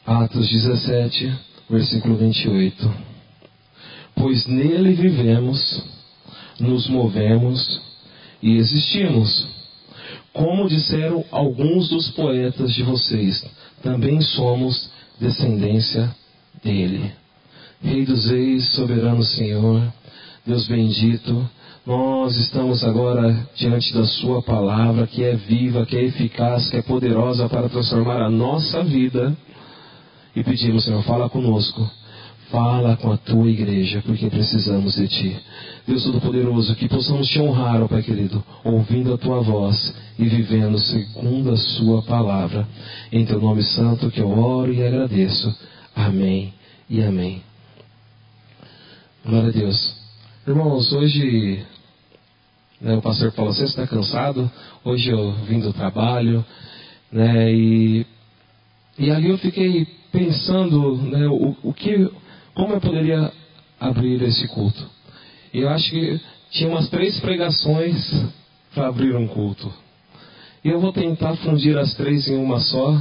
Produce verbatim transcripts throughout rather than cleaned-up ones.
Atos dezessete, versículo vinte e oito. Pois nele vivemos, nos movemos e existimos. Como disseram alguns dos poetas de vocês, também somos descendência dele. Rei dos reis, soberano Senhor, Deus bendito, nós estamos agora diante da sua palavra, que é viva, que é eficaz, que é poderosa para transformar a nossa vida. E pedimos, Senhor, fala conosco, fala com a tua igreja, porque precisamos de ti. Deus Todo-Poderoso, que possamos te honrar, ó Pai querido, ouvindo a tua voz e vivendo segundo a sua palavra. Em teu nome santo que eu oro e agradeço. Amém e amém. Glória a Deus. Irmãos, hoje, né, o pastor Paulo, você está cansado? Hoje eu vim do trabalho, né, e, e ali eu fiquei pensando, né, o, o que, como eu poderia abrir esse culto. E eu acho que tinha umas três pregações para abrir um culto. E eu vou tentar fundir as três em uma só,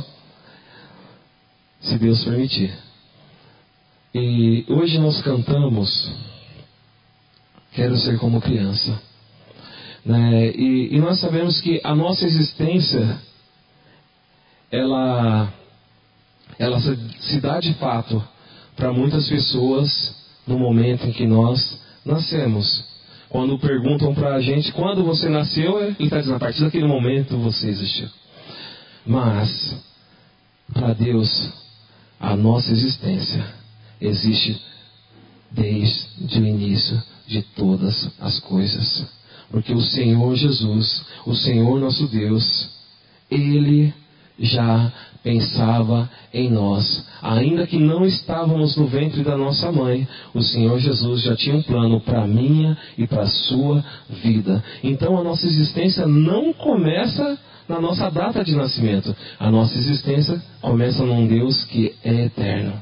se Deus permitir. E hoje nós cantamos Quero Ser Como Criança, né? e, e nós sabemos que a nossa existência ela, ela se dá de fato para muitas pessoas no momento em que nós nascemos. Quando perguntam para a gente quando você nasceu, ele está dizendo, a partir daquele momento você existiu. Mas para Deus a nossa existência existe desde o início de todas as coisas. Porque o Senhor Jesus, o Senhor nosso Deus, Ele já pensava em nós. Ainda que não estávamos no ventre da nossa mãe, o Senhor Jesus já tinha um plano para a minha e para a sua vida. Então a nossa existência não começa na nossa data de nascimento. A nossa existência começa num Deus que é eterno.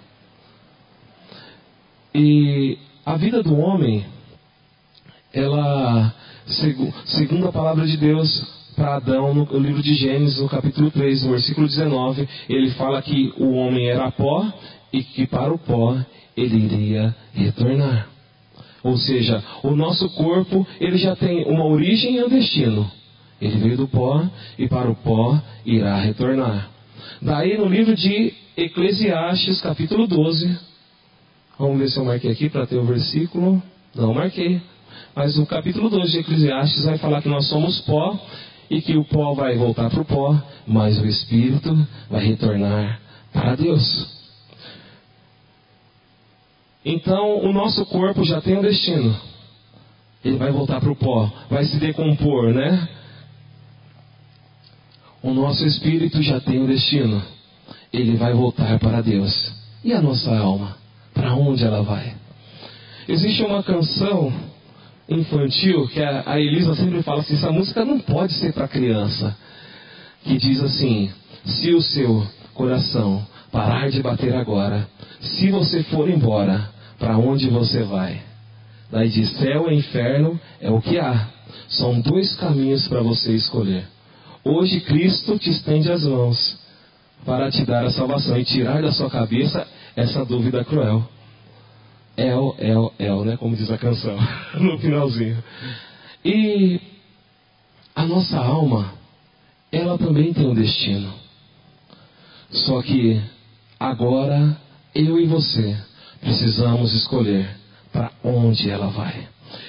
E a vida do homem, ela, segundo a palavra de Deus para Adão, no livro de Gênesis, no capítulo três, no versículo dezenove, ele fala que o homem era pó e que para o pó ele iria retornar. Ou seja, o nosso corpo, ele já tem uma origem e um destino. Ele veio do pó e para o pó irá retornar. Daí no livro de Eclesiastes, capítulo doze, vamos ver se eu marquei aqui para ter o versículo. Não marquei. Mas o capítulo doze de Eclesiastes vai falar que nós somos pó e que o pó vai voltar para o pó, mas o Espírito vai retornar para Deus. Então o nosso corpo já tem um destino. Ele vai voltar para o pó, vai se decompor, né? O nosso espírito já tem um destino. Ele vai voltar para Deus. E a nossa alma? Para onde ela vai? Existe uma canção infantil que a, a Elisa sempre fala assim, essa música não pode ser para criança, que diz assim: se o seu coração parar de bater agora, se você for embora, para onde você vai? Daí diz, céu e inferno é o que há, são dois caminhos para você escolher. Hoje Cristo te estende as mãos para te dar a salvação e tirar da sua cabeça essa dúvida cruel. El, El, El, né? Como diz a canção, no finalzinho. E a nossa alma, ela também tem um destino. Só que agora, eu e você, precisamos escolher para onde ela vai.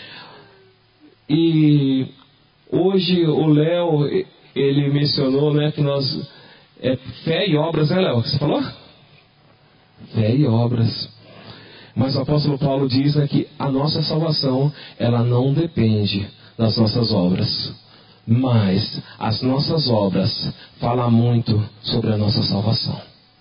E hoje o Léo, ele mencionou, né, que nós, é fé e obras, né, Léo? Você falou? Fé e obras. Mas o apóstolo Paulo diz, né, que a nossa salvação, ela não depende das nossas obras. Mas as nossas obras falam muito sobre a nossa salvação.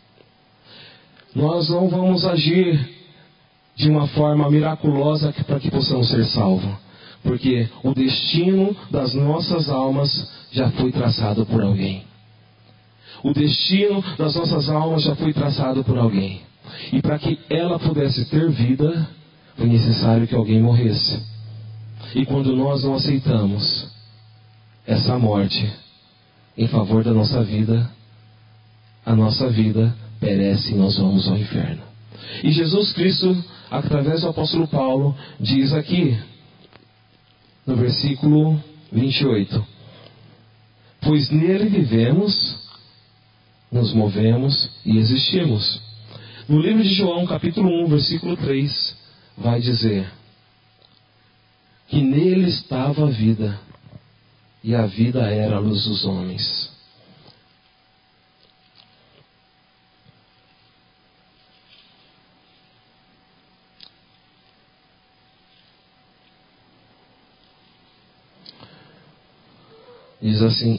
Nós não vamos agir de uma forma miraculosa para que possamos ser salvos. Porque o destino das nossas almas já foi traçado por alguém. O destino das nossas almas já foi traçado por alguém. E para que ela pudesse ter vida, foi necessário que alguém morresse. E quando nós não aceitamos essa morte em favor da nossa vida, a nossa vida perece e nós vamos ao inferno. E Jesus Cristo, através do apóstolo Paulo, diz aqui, no versículo vinte e oito: pois nele vivemos, nos movemos e existimos. No livro de João, capítulo um, versículo três, vai dizer que nele estava a vida, e a vida era a luz dos homens. Diz assim: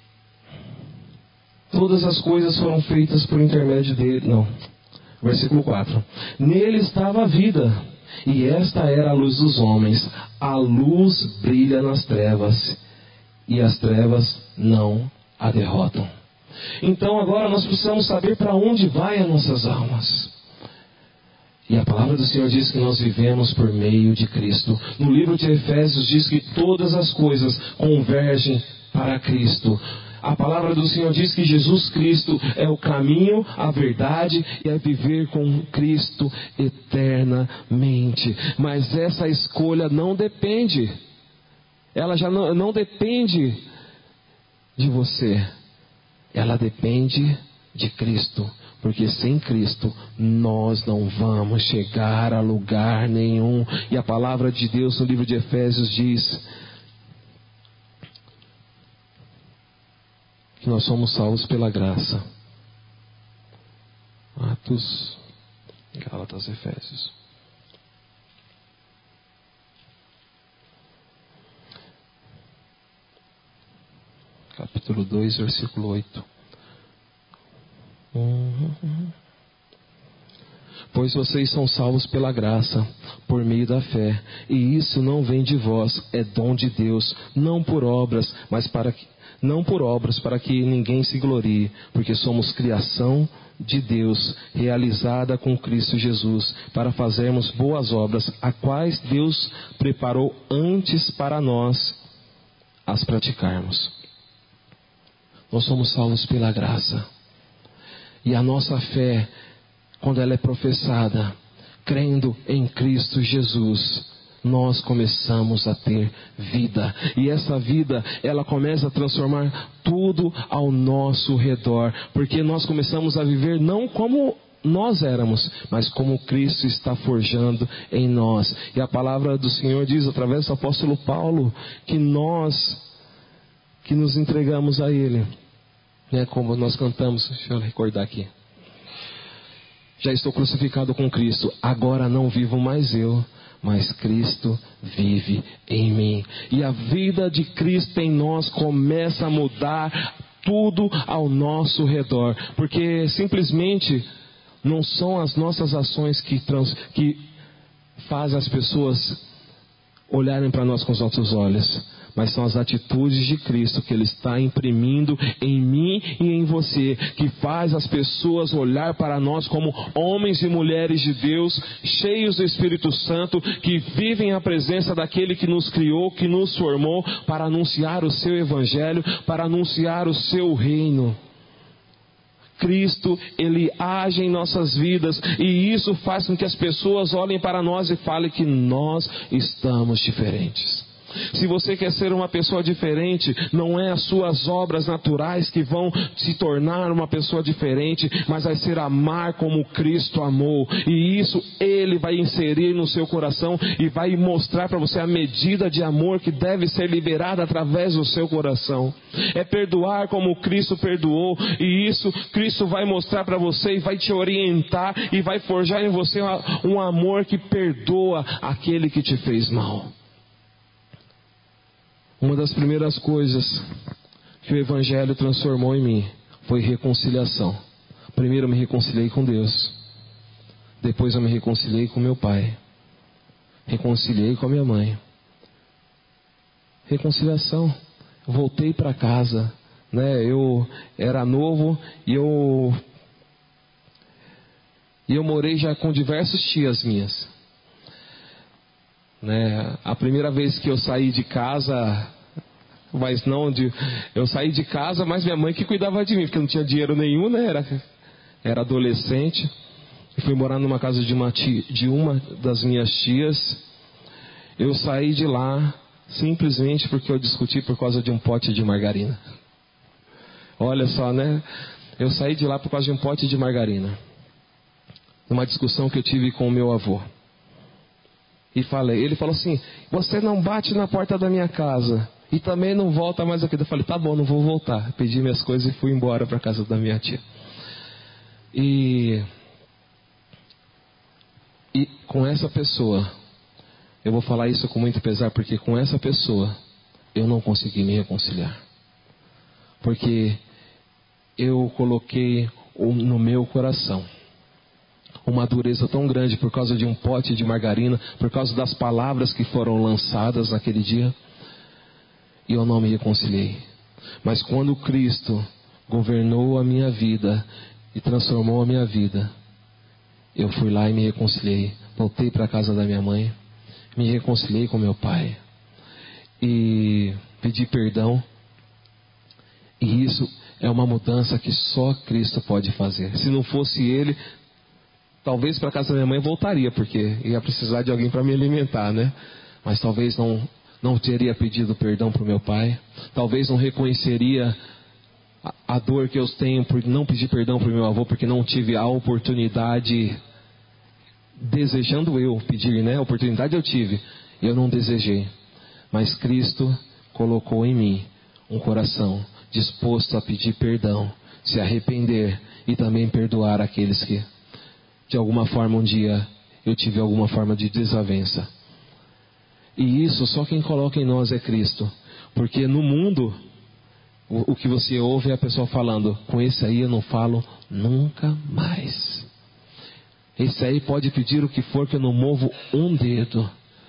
todas as coisas foram feitas por intermédio dele. Não. Versículo quatro. Nele estava a vida, e esta era a luz dos homens. A luz brilha nas trevas, e as trevas não a derrotam. Então agora nós precisamos saber para onde vai as nossas almas. E a palavra do Senhor diz que nós vivemos por meio de Cristo. No livro de Efésios diz que todas as coisas convergem para Cristo. A palavra do Senhor diz que Jesus Cristo é o caminho, a verdade e é viver com Cristo eternamente. Mas essa escolha não depende, ela já não, não depende de você, ela depende de Cristo. Porque sem Cristo nós não vamos chegar a lugar nenhum. E a palavra de Deus no livro de Efésios diz que nós somos salvos pela graça. Atos, Gálatas, Efésios. Capítulo dois, versículo oito. Uhum. Pois vocês são salvos pela graça, por meio da fé, e isso não vem de vós, é dom de Deus, não por obras, mas para que, não por obras, para que ninguém se glorie, porque somos criação de Deus, realizada com Cristo Jesus, para fazermos boas obras, a quais Deus preparou antes para nós as praticarmos. Nós somos salvos pela graça. E a nossa fé, quando ela é professada, crendo em Cristo Jesus, nós começamos a ter vida. E essa vida, ela começa a transformar tudo ao nosso redor. Porque nós começamos a viver não como nós éramos, mas como Cristo está forjando em nós. E a palavra do Senhor diz, através do apóstolo Paulo, que nós, que nos entregamos a Ele, né, como nós cantamos, deixa eu recordar aqui. Já estou crucificado com Cristo, agora não vivo mais eu, mas Cristo vive em mim. E a vida de Cristo em nós começa a mudar tudo ao nosso redor. Porque simplesmente não são as nossas ações que, trans, que fazem as pessoas olharem para nós com os nossos olhos, mas são as atitudes de Cristo que Ele está imprimindo em mim e em você, que faz as pessoas olhar para nós como homens e mulheres de Deus, cheios do Espírito Santo, que vivem a presença daquele que nos criou, que nos formou, para anunciar o seu Evangelho, para anunciar o seu reino. Cristo, Ele age em nossas vidas, e isso faz com que as pessoas olhem para nós e falem que nós estamos diferentes. Se você quer ser uma pessoa diferente, não é as suas obras naturais que vão se tornar uma pessoa diferente, mas vai ser amar como Cristo amou. E isso Ele vai inserir no seu coração e vai mostrar para você a medida de amor que deve ser liberada através do seu coração. É perdoar como Cristo perdoou, e isso Cristo vai mostrar para você e vai te orientar e vai forjar em você um amor que perdoa aquele que te fez mal. Uma das primeiras coisas que o Evangelho transformou em mim foi reconciliação. Primeiro eu me reconciliei com Deus. Depois eu me reconciliei com meu pai. Reconciliei com a minha mãe. Reconciliação. Eu voltei para casa, né? Eu era novo e eu, e eu morei já com diversas tias minhas. Né? A primeira vez que eu saí de casa, mas não de, eu saí de casa, mas minha mãe que cuidava de mim, porque eu não tinha dinheiro nenhum, né? Era era adolescente, e fui morar numa casa de uma, tia, de uma das minhas tias. Eu saí de lá simplesmente porque eu discuti por causa de um pote de margarina. Olha só, né? Eu saí de lá por causa de um pote de margarina. Numa discussão que eu tive com o meu avô. E falei, ele falou assim, você não bate na porta da minha casa e também não volta mais aqui. Eu falei, tá bom, não vou voltar. Pedi minhas coisas e fui embora para a casa da minha tia. E, e com essa pessoa, eu vou falar isso com muito pesar, porque com essa pessoa eu não consegui me reconciliar. Porque eu coloquei no meu coração uma dureza tão grande por causa de um pote de margarina, por causa das palavras que foram lançadas naquele dia, e eu não me reconciliei. Mas quando Cristo governou a minha vida e transformou a minha vida, eu fui lá e me reconciliei. Voltei para a casa da minha mãe, me reconciliei com meu pai e pedi perdão. E isso é uma mudança que só Cristo pode fazer. Se não fosse Ele, talvez para a casa da minha mãe voltaria, porque ia precisar de alguém para me alimentar, né? Mas talvez não, não teria pedido perdão para o meu pai. Talvez não reconheceria a, a dor que eu tenho por não pedir perdão para o meu avô, porque não tive a oportunidade, desejando eu pedir, né? A oportunidade eu tive, eu não desejei. Mas Cristo colocou em mim um coração disposto a pedir perdão, se arrepender e também perdoar aqueles que de alguma forma um dia eu tive alguma forma de desavença. E isso só quem coloca em nós é Cristo. Porque no mundo, o, o que você ouve é a pessoa falando, com esse aí eu não falo nunca mais. Esse aí pode pedir o que for que eu não movo um dedo.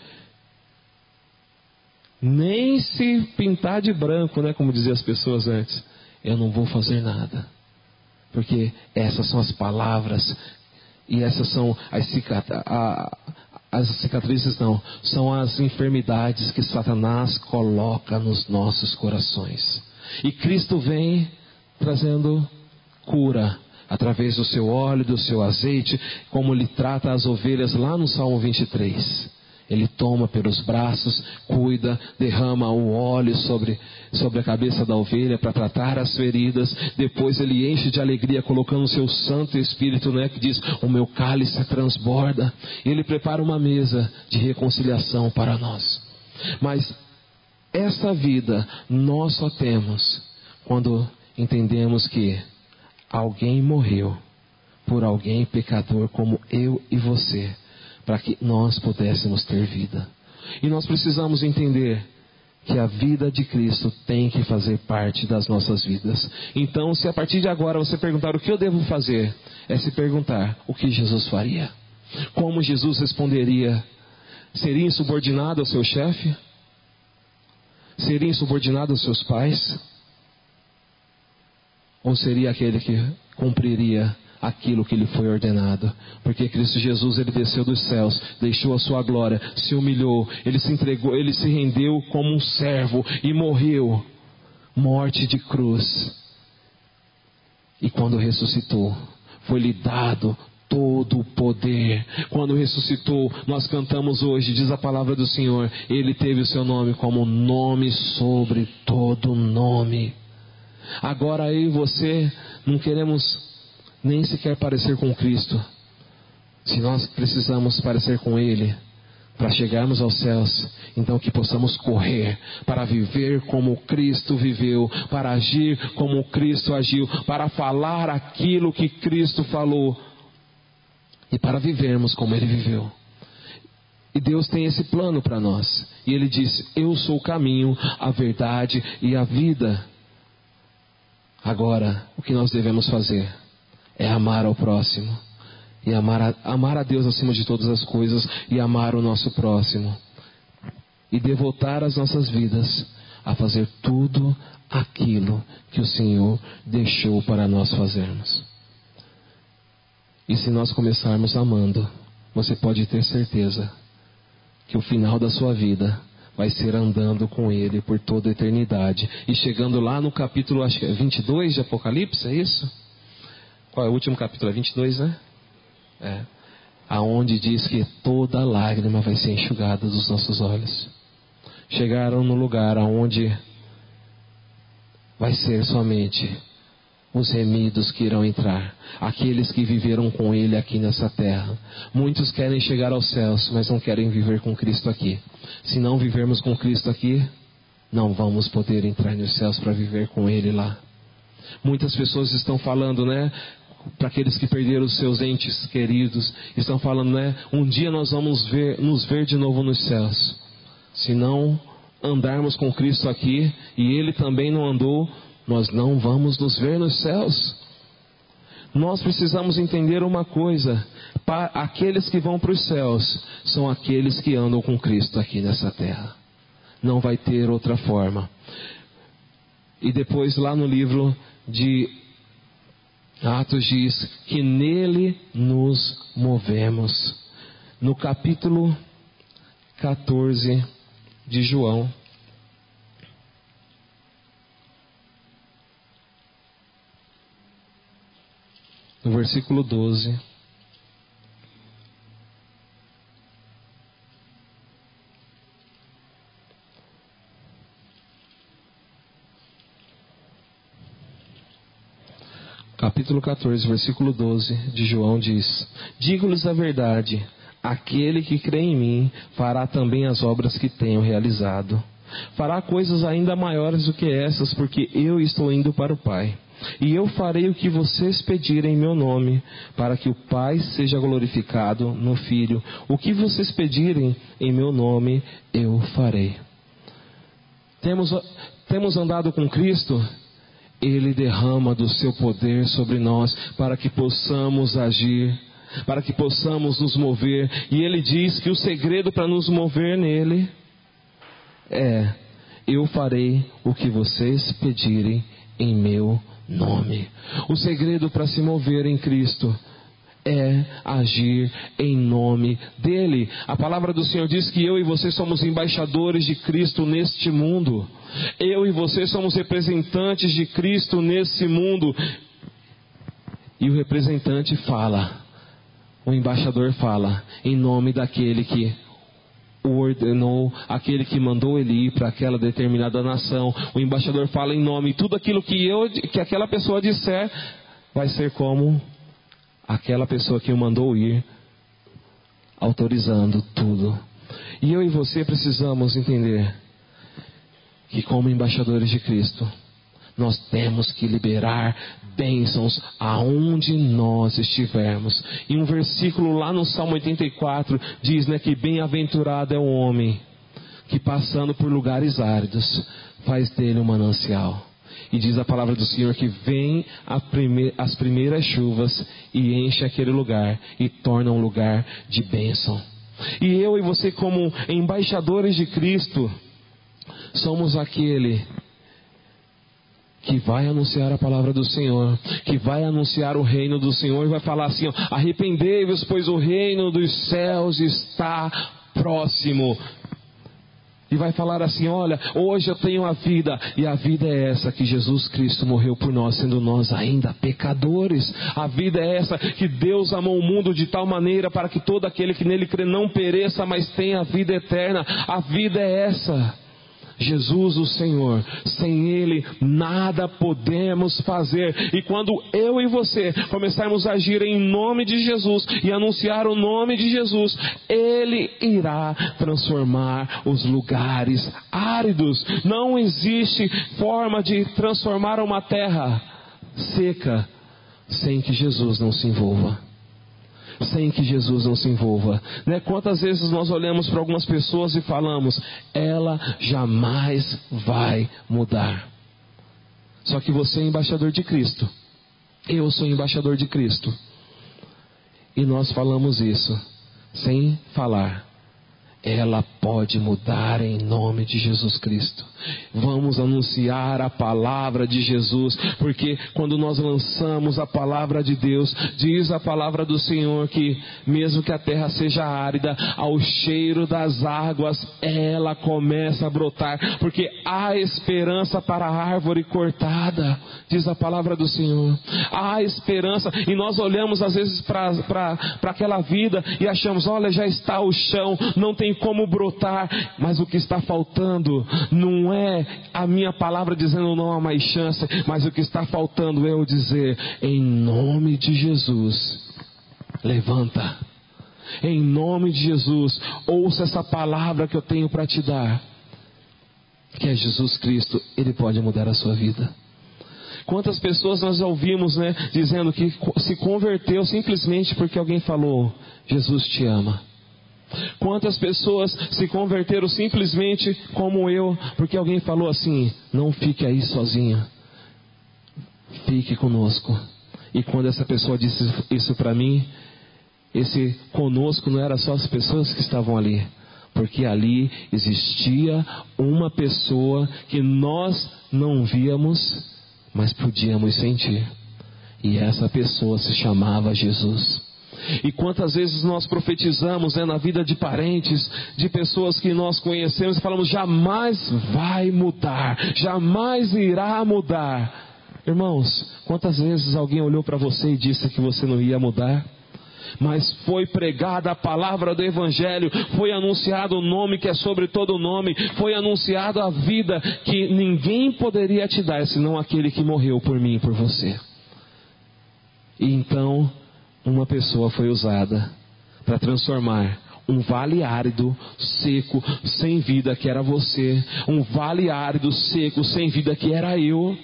Nem se pintar de branco, né, como diziam as pessoas antes, eu não vou fazer nada. Porque essas são as palavras. E essas são as, cicat- a, as cicatrizes, não, são as enfermidades que Satanás coloca nos nossos corações. E Cristo vem trazendo cura através do seu óleo, do seu azeite, como Ele trata as ovelhas lá no Salmo vinte e três. Ele toma pelos braços, cuida, derrama o óleo sobre, sobre a cabeça da ovelha para tratar as feridas. Depois Ele enche de alegria colocando o seu Santo Espírito, né, que diz, o meu cálice transborda. Ele prepara uma mesa de reconciliação para nós. Mas essa vida nós só temos quando entendemos que alguém morreu por alguém pecador como eu e você, para que nós pudéssemos ter vida. E nós precisamos entender que a vida de Cristo tem que fazer parte das nossas vidas. Então, se a partir de agora você perguntar o que eu devo fazer, é se perguntar o que Jesus faria. Como Jesus responderia? Seria insubordinado ao seu chefe? Seria insubordinado aos seus pais? Ou seria aquele que cumpriria aquilo que lhe foi ordenado? Porque Cristo Jesus, Ele desceu dos céus, deixou a sua glória, se humilhou, Ele se entregou, Ele se rendeu como um servo e morreu, morte de cruz. E quando ressuscitou, foi-lhe dado todo o poder. Quando ressuscitou, nós cantamos hoje, diz a palavra do Senhor, Ele teve o seu nome como nome sobre todo nome. Agora eu e você não queremos nem sequer parecer com Cristo. Se nós precisamos parecer com Ele para chegarmos aos céus, então que possamos correr para viver como Cristo viveu, para agir como Cristo agiu, para falar aquilo que Cristo falou e para vivermos como Ele viveu. E Deus tem esse plano para nós. E Ele disse, eu sou o caminho, a verdade e a vida. Agora, o que nós devemos fazer é amar ao próximo. E amar a, amar a Deus acima de todas as coisas. E amar o nosso próximo. E devotar as nossas vidas a fazer tudo aquilo que o Senhor deixou para nós fazermos. E se nós começarmos amando, você pode ter certeza que o final da sua vida vai ser andando com Ele por toda a eternidade. E chegando lá no capítulo, acho que é vinte e dois de Apocalipse, é isso? qual é o último capítulo? É vinte e dois, né? É. Aonde diz que toda lágrima vai ser enxugada dos nossos olhos. Chegaram no lugar aonde vai ser somente os remidos que irão entrar, aqueles que viveram com Ele aqui nessa terra. Muitos querem chegar aos céus, mas não querem viver com Cristo aqui. Se não vivermos com Cristo aqui, não vamos poder entrar nos céus para viver com Ele lá. Muitas pessoas estão falando, né, para aqueles que perderam os seus entes queridos, estão falando, né, um dia nós vamos ver, nos ver de novo nos céus. Se não andarmos com Cristo aqui, e Ele também não andou, nós não vamos nos ver nos céus. Nós precisamos entender uma coisa: para aqueles que vão para os céus, são aqueles que andam com Cristo aqui nessa terra. Não vai ter outra forma. E depois lá no livro de Atos diz que nele nos movemos. No capítulo catorze de João, no versículo doze, capítulo catorze, versículo doze de João diz: digo-lhes a verdade, aquele que crê em mim fará também as obras que tenho realizado. Fará coisas ainda maiores do que essas, porque eu estou indo para o Pai. E eu farei o que vocês pedirem em meu nome, para que o Pai seja glorificado no Filho. O que vocês pedirem em meu nome, eu farei. Temos, temos andado com Cristo? Ele derrama do seu poder sobre nós, para que possamos agir, para que possamos nos mover. E Ele diz que o segredo para nos mover nele é: eu farei o que vocês pedirem em meu nome. O segredo para se mover em Cristo é agir em nome dele. A palavra do Senhor diz que eu e você somos embaixadores de Cristo neste mundo. Eu e você somos representantes de Cristo nesse mundo. E o representante fala, o embaixador fala em nome daquele que o ordenou, aquele que mandou ele ir para aquela determinada nação. O embaixador fala em nome. Tudo aquilo que eu, que aquela pessoa disser, vai ser como aquela pessoa que o mandou ir, autorizando tudo. E eu e você precisamos entender que, como embaixadores de Cristo, nós temos que liberar bênçãos aonde nós estivermos. E um versículo lá no Salmo oitenta e quatro diz, né, que bem-aventurado é o homem que, passando por lugares áridos, faz dele um manancial. E diz a palavra do Senhor que vem a prime- as primeiras chuvas e enche aquele lugar e torna um lugar de bênção. E eu e você, como embaixadores de Cristo, somos aquele que vai anunciar a palavra do Senhor, que vai anunciar o reino do Senhor e vai falar assim: ó, arrependei-vos, pois o reino dos céus está próximo. E vai falar assim: olha, hoje eu tenho a vida, e a vida é essa, que Jesus Cristo morreu por nós, sendo nós ainda pecadores. A vida é essa, que Deus amou o mundo de tal maneira para que todo aquele que nele crê não pereça, mas tenha a vida eterna. A vida é essa, Jesus o Senhor. Sem Ele nada podemos fazer. E quando eu e você começarmos a agir em nome de Jesus e anunciar o nome de Jesus, Ele irá transformar os lugares áridos. Não existe forma de transformar uma terra seca sem que Jesus não se envolva. Sem que Jesus não se envolva, né? Quantas vezes nós olhamos para algumas pessoas e falamos: ela jamais vai mudar. Só que você é embaixador de Cristo, eu sou embaixador de Cristo, e nós falamos isso sem falar. ela pode mudar em nome de Jesus Cristo. Vamos anunciar a palavra de Jesus, porque quando nós lançamos a palavra de Deus, diz a palavra do Senhor que mesmo que a terra seja árida, ao cheiro das águas ela começa a brotar, porque há esperança para a árvore cortada, diz a palavra do Senhor. Há esperança, e nós olhamos às vezes para aquela vida e achamos, olha, já está o chão, não tem como brotar, mas o que está faltando não é a minha palavra dizendo não há mais chance, mas o que está faltando é eu dizer, em nome de Jesus, levanta, em nome de Jesus, ouça essa palavra que eu tenho para te dar, que é Jesus Cristo. Ele pode mudar a sua vida. Quantas pessoas nós ouvimos, né, dizendo que se converteu simplesmente porque alguém falou, Jesus te ama. Quantas pessoas se converteram simplesmente como eu, porque alguém falou assim, não fique aí sozinho, fique conosco. E quando essa pessoa disse isso para mim, esse conosco não era só as pessoas que estavam ali, porque ali existia uma pessoa que nós não víamos, mas podíamos sentir, e essa pessoa se chamava Jesus. E quantas vezes nós profetizamos, né, na vida de parentes, de pessoas que nós conhecemos, e falamos, jamais vai mudar, jamais irá mudar. Irmãos, quantas vezes alguém olhou para você e disse que você não ia mudar? Mas foi pregada a palavra do Evangelho, foi anunciado o nome que é sobre todo nome, foi anunciado a vida que ninguém poderia te dar, senão aquele que morreu por mim e por você. E então, uma pessoa foi usada para transformar um vale árido, seco, sem vida, que era você, um vale árido, seco, sem vida, que era eu.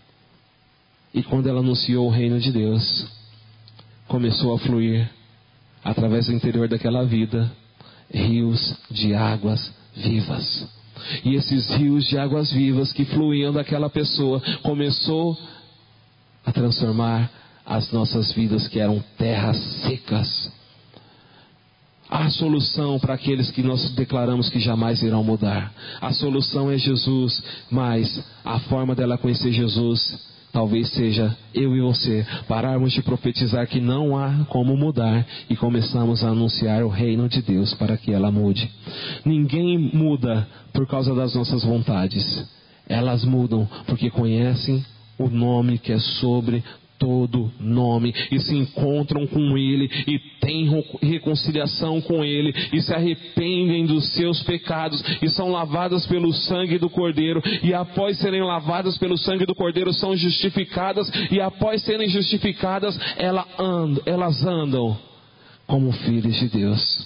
E quando ela anunciou o reino de Deus, começou a fluir, através do interior daquela vida, rios de águas vivas. E esses rios de águas vivas que fluíam daquela pessoa, começou a transformar as nossas vidas que eram terras secas. Há solução para aqueles que nós declaramos que jamais irão mudar. A solução é Jesus, mas a forma dela conhecer Jesus talvez seja eu e você pararmos de profetizar que não há como mudar e começamos a anunciar o reino de Deus para que ela mude. Ninguém muda por causa das nossas vontades. Elas mudam porque conhecem o nome que é sobre todo nome, e se encontram com Ele, e têm reconciliação com Ele, e se arrependem dos seus pecados, e são lavadas pelo sangue do Cordeiro, e após serem lavadas pelo sangue do Cordeiro, são justificadas, e após serem justificadas, elas andam, elas andam como filhos de Deus.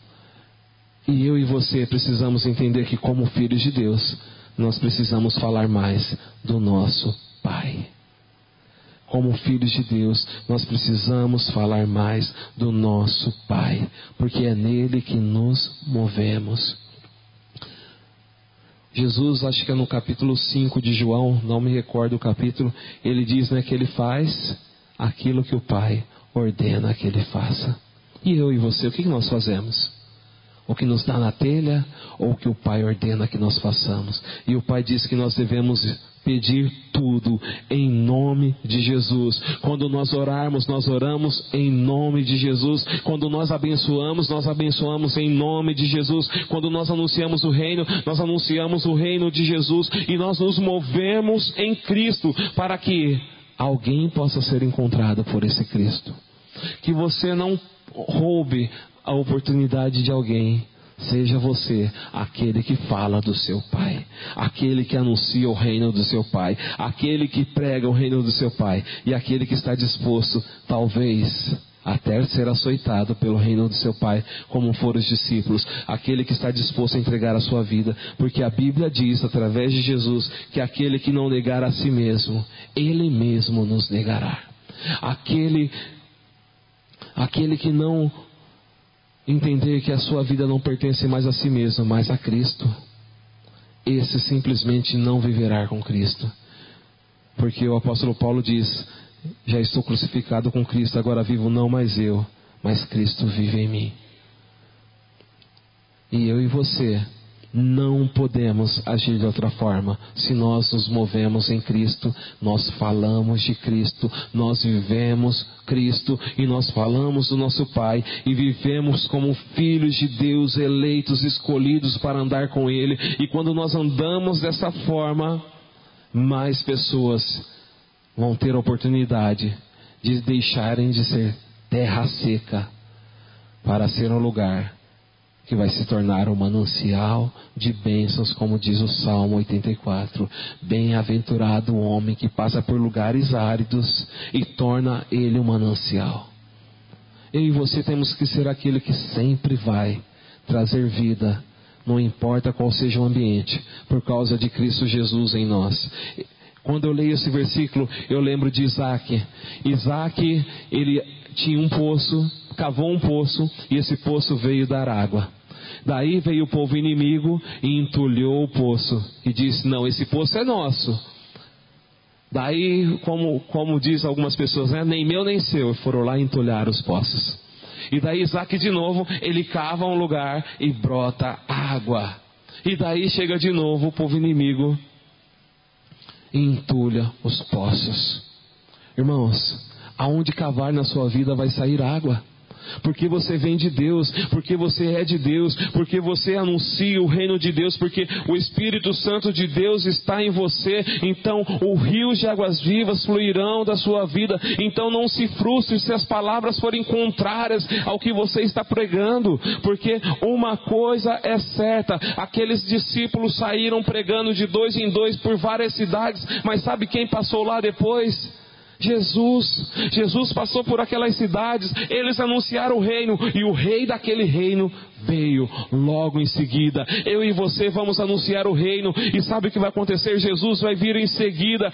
E eu e você precisamos entender que, como filhos de Deus, nós precisamos falar mais do nosso Pai. Como filhos de Deus, nós precisamos falar mais do nosso Pai, porque é nele que nos movemos. Jesus, acho que é no capítulo cinco de João, não me recordo o capítulo, ele diz, né, que ele faz aquilo que o Pai ordena que ele faça. E eu e você, o que nós fazemos? O que nos dá na telha, ou o que o Pai ordena que nós façamos? E o Pai diz que nós devemos pedir tudo em nome de Jesus. Quando nós orarmos, nós oramos em nome de Jesus. Quando nós abençoamos, nós abençoamos em nome de Jesus. Quando nós anunciamos o reino, nós anunciamos o reino de Jesus. E nós nos movemos em Cristo para que alguém possa ser encontrado por esse Cristo. Que você não roube a oportunidade de alguém. Seja você aquele que fala do seu Pai, aquele que anuncia o reino do seu Pai, aquele que prega o reino do seu Pai, e aquele que está disposto, talvez, até ser açoitado pelo reino do seu Pai, como foram os discípulos, aquele que está disposto a entregar a sua vida, porque a Bíblia diz, através de Jesus, que aquele que não negar a si mesmo, Ele mesmo nos negará. Aquele, aquele que não entender que a sua vida não pertence mais a si mesmo, mas a Cristo, esse simplesmente não viverá com Cristo. Porque o apóstolo Paulo diz, já estou crucificado com Cristo, agora vivo não mais eu, mas Cristo vive em mim. E eu e você não podemos agir de outra forma. Se nós nos movemos em Cristo, nós falamos de Cristo, nós vivemos Cristo e nós falamos do nosso Pai e vivemos como filhos de Deus, eleitos, escolhidos para andar com Ele. E quando nós andamos dessa forma, mais pessoas vão ter a oportunidade de deixarem de ser terra seca para ser um lugar que vai se tornar um manancial de bênçãos, como diz o Salmo oitenta e quatro. Bem-aventurado o homem que passa por lugares áridos e torna ele um manancial. Eu e você temos que ser aquele que sempre vai trazer vida, não importa qual seja o ambiente, por causa de Cristo Jesus em nós. Quando eu leio esse versículo, eu lembro de Isaac. Isaac, ele tinha um poço, cavou um poço, e esse poço veio dar água. Daí veio o povo inimigo e entulhou o poço e disse: não, esse poço é nosso. Daí, como, como diz algumas pessoas, né, nem meu nem seu, foram lá entulhar os poços. E daí Isaac de novo, ele cava um lugar e brota água. E daí chega de novo o povo inimigo e entulha os poços. Irmãos, aonde cavar na sua vida vai sair água. Porque você vem de Deus, porque você é de Deus, porque você anuncia o reino de Deus, porque o Espírito Santo de Deus está em você. Então o rio de águas vivas fluirão da sua vida. Então não se frustre se as palavras forem contrárias ao que você está pregando, porque uma coisa é certa: aqueles discípulos saíram pregando de dois em dois por várias cidades, mas sabe quem passou lá depois? Jesus. Jesus passou por aquelas cidades, eles anunciaram o reino, e o rei daquele reino veio logo em seguida. Eu e você vamos anunciar o reino, e sabe o que vai acontecer? Jesus vai vir em seguida,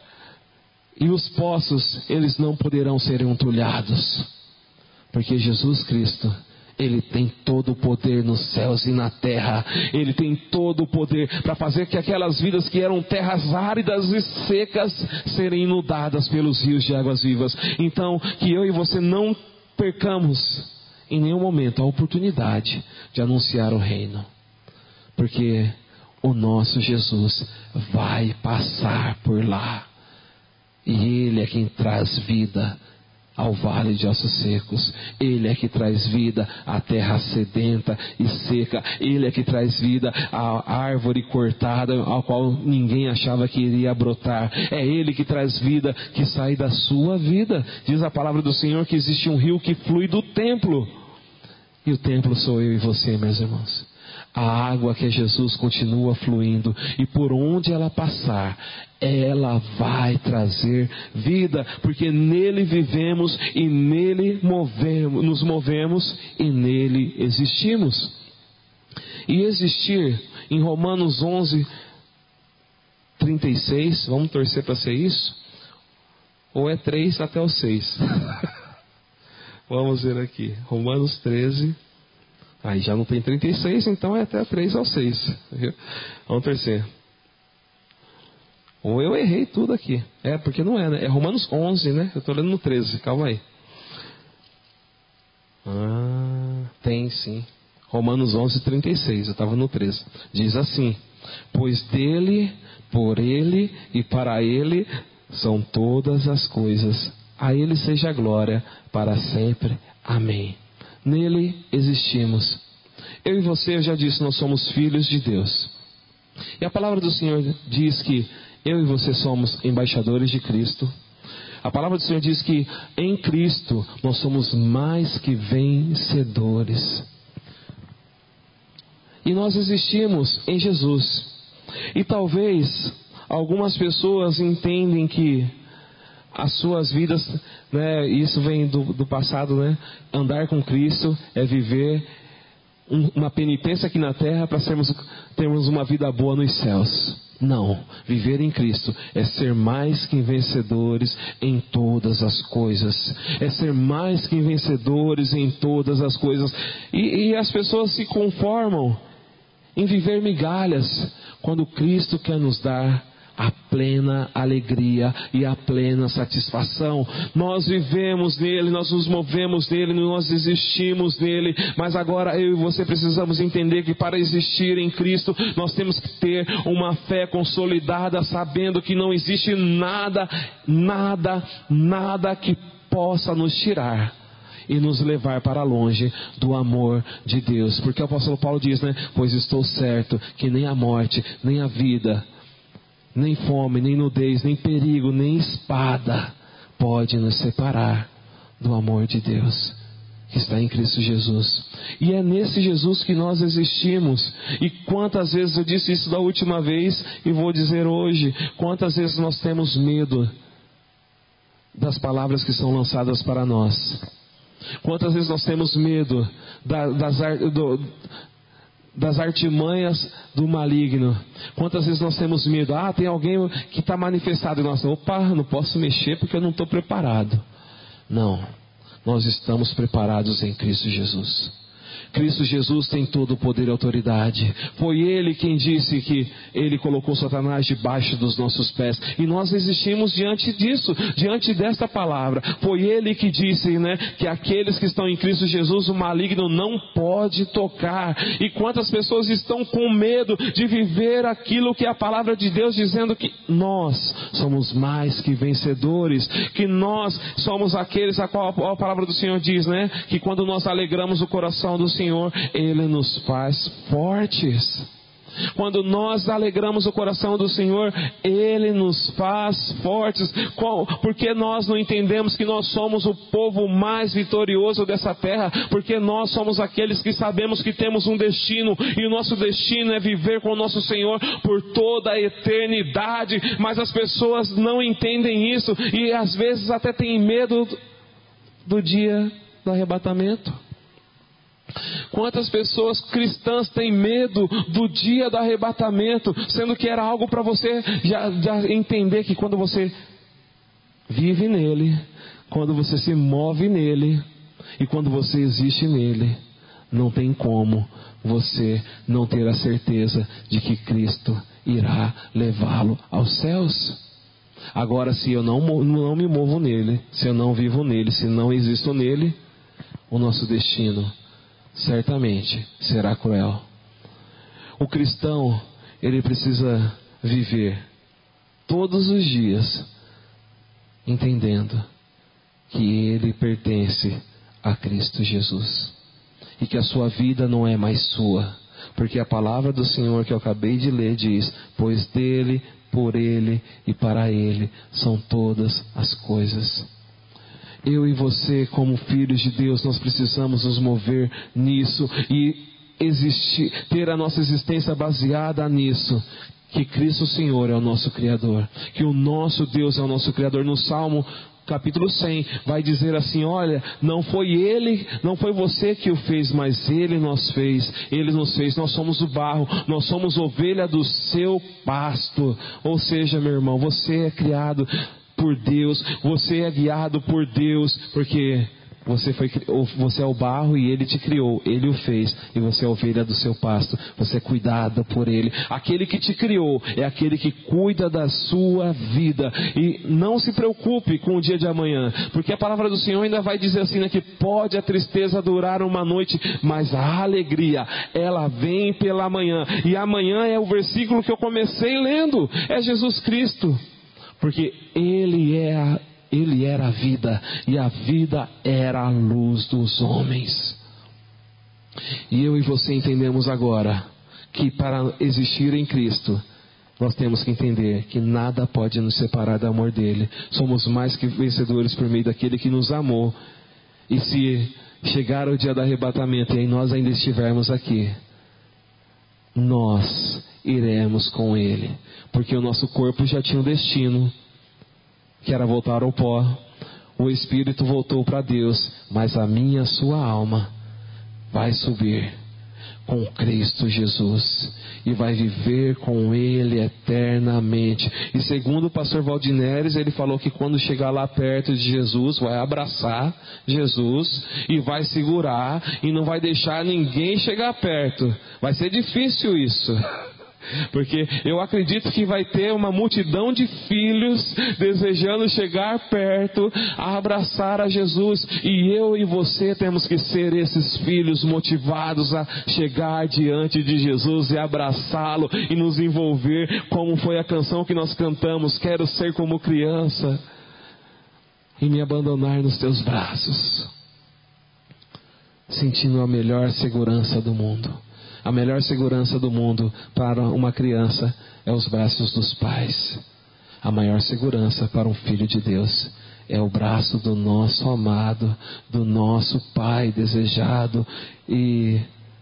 e os poços, eles não poderão ser entulhados, porque Jesus Cristo, Ele tem todo o poder nos céus e na terra. Ele tem todo o poder para fazer que aquelas vidas que eram terras áridas e secas serem inundadas pelos rios de águas vivas. Então, que eu e você não percamos em nenhum momento a oportunidade de anunciar o reino, porque o nosso Jesus vai passar por lá, e Ele é quem traz vida ao vale de ossos secos. Ele é que traz vida à terra sedenta e seca. Ele é que traz vida à árvore cortada, ao qual ninguém achava que iria brotar. É Ele que traz vida que sai da sua vida. Diz a palavra do Senhor que existe um rio que flui do templo, e o templo sou eu e você, meus irmãos. A água que é Jesus continua fluindo, e por onde ela passar, ela vai trazer vida, porque nele vivemos e nele movemos, nos movemos e nele existimos. E existir, em Romanos onze, trinta e seis, vamos torcer para ser isso? Ou é três até o seis? Vamos ver aqui, Romanos treze. Aí já não tem trinta e seis, então é até três ao seis. Viu? Vamos torcer. Ou eu errei tudo aqui. É, porque não é, né? É Romanos onze, né? Eu estou lendo no treze, calma aí. Ah, tem sim. Romanos onze, trinta e seis, eu estava no treze. Diz assim: pois dele, por ele e para ele são todas as coisas. A ele seja a glória para sempre. Amém. Nele existimos. Eu e você, eu já disse, nós somos filhos de Deus. E a palavra do Senhor diz que eu e você somos embaixadores de Cristo. A palavra do Senhor diz que em Cristo nós somos mais que vencedores. E nós existimos em Jesus. E talvez algumas pessoas entendem que as suas vidas, né, isso vem do, do passado, né? Andar com Cristo é viver um, uma penitência aqui na terra para sermos, termos uma vida boa nos céus. Não, viver em Cristo é ser mais que vencedores em todas as coisas. É ser mais que vencedores em todas as coisas. E, e as pessoas se conformam em viver migalhas, quando Cristo quer nos dar a plena alegria e a plena satisfação. Nós vivemos nele, nós nos movemos nele, nós existimos nele, mas agora eu e você precisamos entender que para existir em Cristo, nós temos que ter uma fé consolidada, sabendo que não existe nada, nada, nada que possa nos tirar e nos levar para longe do amor de Deus. Porque o apóstolo Paulo diz, né? Pois estou certo que nem a morte, nem a vida, nem fome, nem nudez, nem perigo, nem espada pode nos separar do amor de Deus que está em Cristo Jesus. E é nesse Jesus que nós existimos. E quantas vezes eu disse isso da última vez e vou dizer hoje, quantas vezes nós temos medo das palavras que são lançadas para nós. Quantas vezes nós temos medo da, das, do, das artimanhas do maligno. Quantas vezes nós temos medo, ah, tem alguém que está manifestado em nós, opa, não posso mexer porque eu não estou preparado. Não, nós estamos preparados em Cristo Jesus. Cristo Jesus tem todo o poder e autoridade. Foi Ele quem disse que Ele colocou Satanás debaixo dos nossos pés. E nós existimos diante disso, diante desta palavra. Foi Ele que disse, né, que aqueles que estão em Cristo Jesus, o maligno não pode tocar. E quantas pessoas estão com medo de viver aquilo que é a palavra de Deus, dizendo que nós somos mais que vencedores, que nós somos aqueles a qual a palavra do Senhor diz, né, que quando nós alegramos o coração do Senhor, Ele nos faz fortes. Quando nós alegramos o coração do Senhor, Ele nos faz fortes. Porque nós não entendemos que nós somos o povo mais vitorioso dessa terra? Porque nós somos aqueles que sabemos que temos um destino, e o nosso destino é viver com o nosso Senhor por toda a eternidade. Mas as pessoas não entendem isso, e às vezes até têm medo do dia do arrebatamento. Quantas pessoas cristãs têm medo do dia do arrebatamento, sendo que era algo para você já, já entender que quando você vive nele, quando você se move nele e quando você existe nele, não tem como você não ter a certeza de que Cristo irá levá-lo aos céus. Agora, se eu não, não me movo nele, se eu não vivo nele, se não existo nele, o nosso destino certamente será cruel. O cristão, ele precisa viver todos os dias entendendo que ele pertence a Cristo Jesus e que a sua vida não é mais sua, porque a palavra do Senhor que eu acabei de ler diz: pois dele, por ele e para ele são todas as coisas. Eu e você, como filhos de Deus, nós precisamos nos mover nisso e existir, ter a nossa existência baseada nisso, que Cristo Senhor é o nosso Criador, que o nosso Deus é o nosso Criador. No Salmo capítulo cem vai dizer assim: olha, não foi ele, não foi você que o fez, mas ele nos fez, ele nos fez, nós somos o barro, nós somos ovelha do seu pasto. Ou seja, meu irmão, você é criado por Deus, você é guiado por Deus, porque você, foi, você é o barro e Ele te criou, Ele o fez, e você é a ovelha do seu pasto, você é cuidada por Ele. Aquele que te criou é aquele que cuida da sua vida, e não se preocupe com o dia de amanhã, porque a palavra do Senhor ainda vai dizer assim, né, que pode a tristeza durar uma noite, mas a alegria, ela vem pela manhã. E amanhã é o versículo que eu comecei lendo, é Jesus Cristo. Porque Ele, é a, Ele era a vida, e a vida era a luz dos homens. E eu e você entendemos agora que para existir em Cristo, nós temos que entender que nada pode nos separar do amor dEle. Somos mais que vencedores por meio daquele que nos amou. E se chegar o dia do arrebatamento e aí nós ainda estivermos aqui, nós iremos com Ele, porque o nosso corpo já tinha um destino, que era voltar ao pó. O espírito voltou para Deus, mas a minha, a sua alma vai subir com Cristo Jesus e vai viver com Ele eternamente. E segundo o pastor Valdineres, ele falou que quando chegar lá perto de Jesus, vai abraçar Jesus e vai segurar e não vai deixar ninguém chegar perto. Vai ser difícil isso, Porque eu acredito que vai ter uma multidão de filhos desejando chegar perto, a abraçar a Jesus. E eu e você temos que ser esses filhos motivados a chegar diante de Jesus e abraçá-lo e nos envolver, como foi a canção que nós cantamos: quero ser como criança e me abandonar nos teus braços, sentindo a melhor segurança do mundo. A melhor segurança do mundo para uma criança é os braços dos pais. A maior segurança para um filho de Deus é o braço do nosso amado, do nosso Pai desejado, e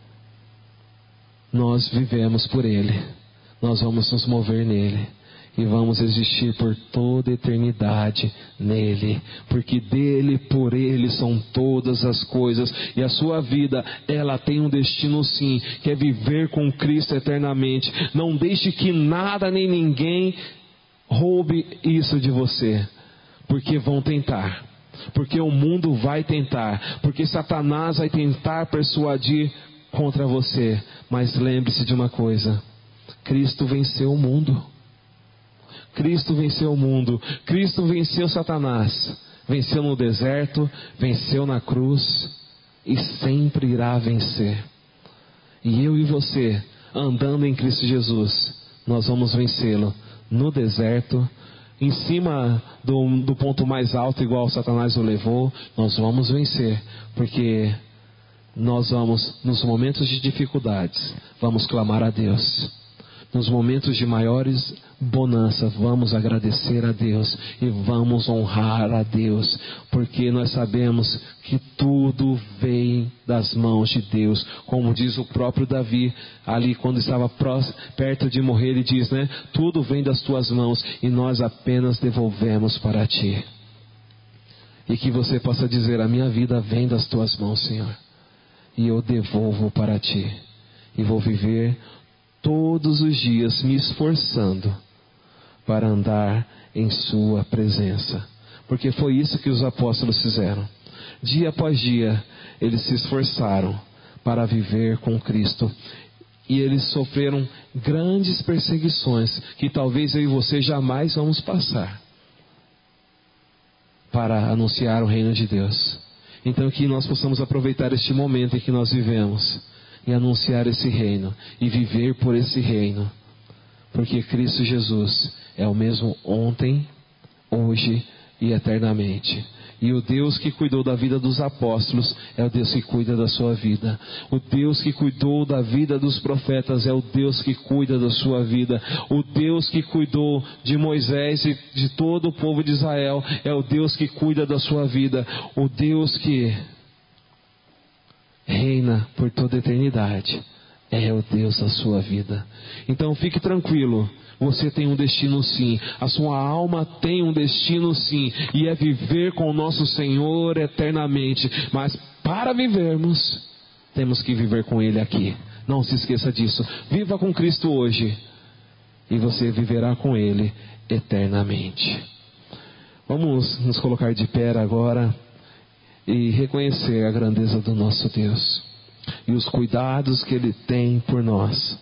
nós vivemos por Ele. Nós vamos nos mover nele e vamos existir por toda a eternidade nele, porque dele, por ele são todas as coisas, e a sua vida, ela tem um destino sim, que é viver com Cristo eternamente. Não deixe que nada nem ninguém roube isso de você, porque vão tentar, porque o mundo vai tentar, porque Satanás vai tentar persuadir contra você. Mas lembre-se de uma coisa: Cristo venceu o mundo. Cristo venceu o mundo, Cristo venceu Satanás, venceu no deserto, venceu na cruz e sempre irá vencer. E eu e você, andando em Cristo Jesus, nós vamos vencê-lo no deserto, em cima do, do ponto mais alto, igual Satanás o levou. Nós vamos vencer, porque nós vamos, nos momentos de dificuldades, vamos clamar a Deus. Nos momentos de maiores bonança, vamos agradecer a Deus e vamos honrar a Deus, porque nós sabemos que tudo vem das mãos de Deus. Como diz o próprio Davi, ali quando estava próximo, perto de morrer, ele diz, né? Tudo vem das tuas mãos e nós apenas devolvemos para ti. E que você possa dizer: a minha vida vem das tuas mãos, Senhor, e eu devolvo para ti, e vou viver todos os dias me esforçando para andar em sua presença. Porque foi isso que os apóstolos fizeram. Dia após dia, eles se esforçaram para viver com Cristo. E eles sofreram grandes perseguições, que talvez eu e você jamais vamos passar, para anunciar o reino de Deus. Então que nós possamos aproveitar este momento em que nós vivemos e anunciar esse reino e viver por esse reino, porque Cristo Jesus é o mesmo ontem, hoje e eternamente. E o Deus que cuidou da vida dos apóstolos é o Deus que cuida da sua vida. O Deus que cuidou da vida dos profetas é o Deus que cuida da sua vida. O Deus que cuidou de Moisés e de todo o povo de Israel é o Deus que cuida da sua vida. O Deus que reina por toda a eternidade é o Deus da sua vida. Então fique tranquilo, você tem um destino sim, a sua alma tem um destino sim, e é viver com o nosso Senhor eternamente. Mas para vivermos, temos que viver com Ele aqui. Não se esqueça disso. Viva com Cristo hoje e você viverá com Ele eternamente. Vamos nos colocar de pé agora e reconhecer a grandeza do nosso Deus e os cuidados que Ele tem por nós.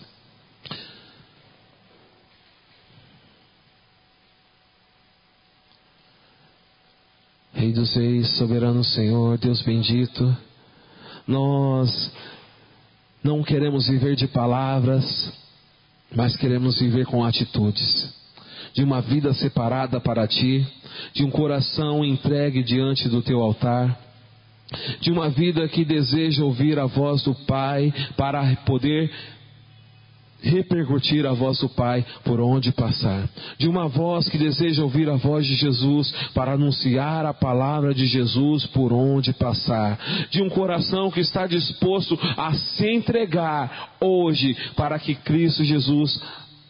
Rei dos Reis, soberano Senhor, Deus bendito, nós não queremos viver de palavras, mas queremos viver com atitudes, de uma vida separada para Ti, de um coração entregue diante do Teu altar, de uma vida que deseja ouvir a voz do Pai para poder repercutir a voz do Pai por onde passar, de uma voz que deseja ouvir a voz de Jesus para anunciar a palavra de Jesus por onde passar, de um coração que está disposto a se entregar hoje para que Cristo Jesus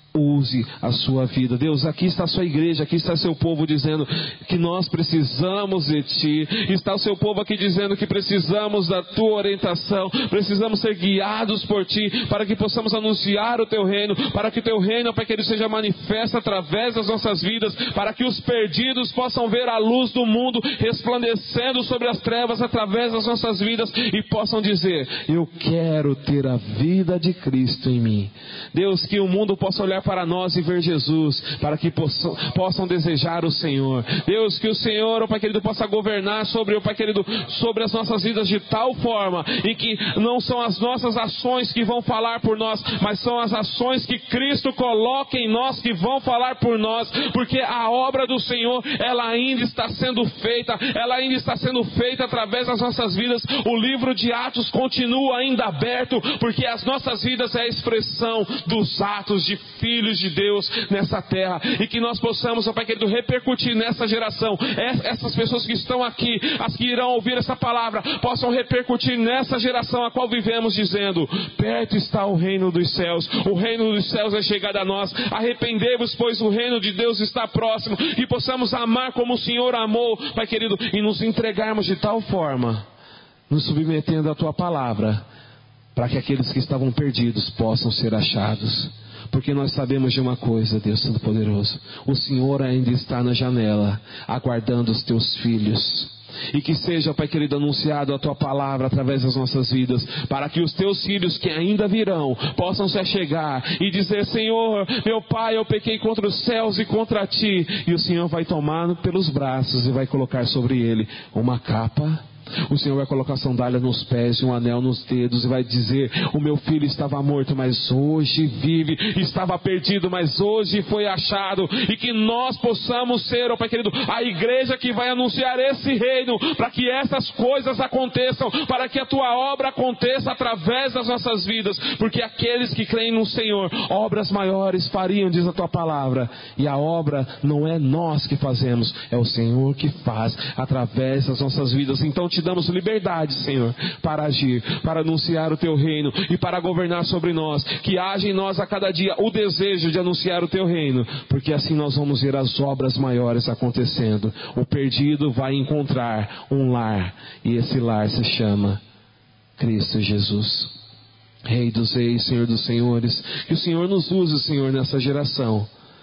use a sua vida. Deus, aqui está a sua igreja, aqui está seu povo dizendo que nós precisamos de Ti. Está o seu povo aqui dizendo que precisamos da Tua orientação, precisamos ser guiados por Ti, para que possamos anunciar o Teu reino, para que o Teu reino, Pai querido, seja manifesto através das nossas vidas, para que os perdidos possam ver a luz do mundo resplandecendo sobre as trevas através das nossas vidas e possam dizer: eu quero ter a vida de Cristo em mim. Deus, que o mundo possa olhar para nós e ver Jesus, para que possam, possam desejar o Senhor. Deus, que o Senhor, ó Pai querido, possa governar sobre, ó Pai querido, sobre as nossas vidas de tal forma, em que não são as nossas ações que vão falar por nós, mas são as ações que Cristo coloca em nós que vão falar por nós, porque a obra do Senhor, ela ainda está sendo feita, ela ainda está sendo feita através das nossas vidas. O livro de Atos continua ainda aberto, porque as nossas vidas é a expressão dos atos de filhos de Deus nessa terra, e que nós possamos, ó Pai querido, repercutir nessa geração, essas pessoas que estão aqui, as que irão ouvir essa palavra, possam repercutir nessa geração a qual vivemos, dizendo: perto está o reino dos céus, o reino dos céus é chegado a nós, arrependei-vos, pois o reino de Deus está próximo, e possamos amar como o Senhor amou, Pai querido, e nos entregarmos de tal forma, nos submetendo à Tua palavra, para que aqueles que estavam perdidos possam ser achados. Porque nós sabemos de uma coisa, Deus Todo-Poderoso: o Senhor ainda está na janela, aguardando os Teus filhos. E que seja, Pai querido, anunciado a Tua palavra através das nossas vidas, para que os Teus filhos que ainda virão possam se achegar e dizer: Senhor, meu Pai, eu pequei contra os céus e contra Ti. E o Senhor vai tomá-lo pelos braços e vai colocar sobre ele uma capa. O Senhor vai colocar sandália nos pés e um anel nos dedos e vai dizer: o meu filho estava morto, mas hoje vive, estava perdido, mas hoje foi achado. E que nós possamos ser, ó Pai querido, a igreja que vai anunciar esse reino, para que essas coisas aconteçam, para que a Tua obra aconteça através das nossas vidas, porque aqueles que creem no Senhor, obras maiores fariam, diz a Tua palavra. E a obra não é nós que fazemos, é o Senhor que faz através das nossas vidas. Então te damos liberdade, Senhor, para agir, para anunciar o Teu reino e para governar sobre nós. Que haja em nós a cada dia o desejo de anunciar o Teu reino, porque assim nós vamos ver as obras maiores acontecendo. O perdido vai encontrar um lar, e esse lar se chama Cristo Jesus, Rei dos reis, Senhor dos senhores. Que o Senhor nos use, Senhor, nessa geração,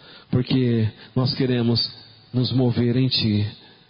porque nós queremos nos mover em Ti,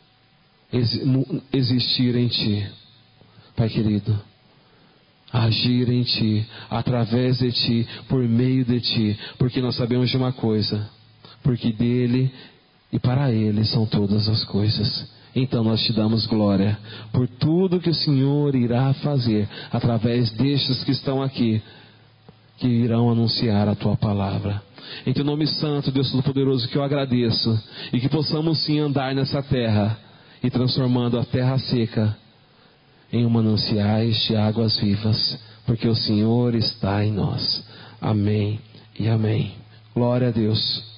existir em Ti, Pai querido, agir em Ti, através de Ti, por meio de Ti, porque nós sabemos de uma coisa: porque dEle e para Ele são todas as coisas. Então nós Te damos glória por tudo que o Senhor irá fazer através destes que estão aqui, que irão anunciar a Tua palavra. Em Teu nome santo, Deus Todo-Poderoso, que eu agradeço, e que possamos sim andar nessa terra e transformando a terra seca em um mananciais de águas vivas, porque o Senhor está em nós. Amém e amém. Glória a Deus.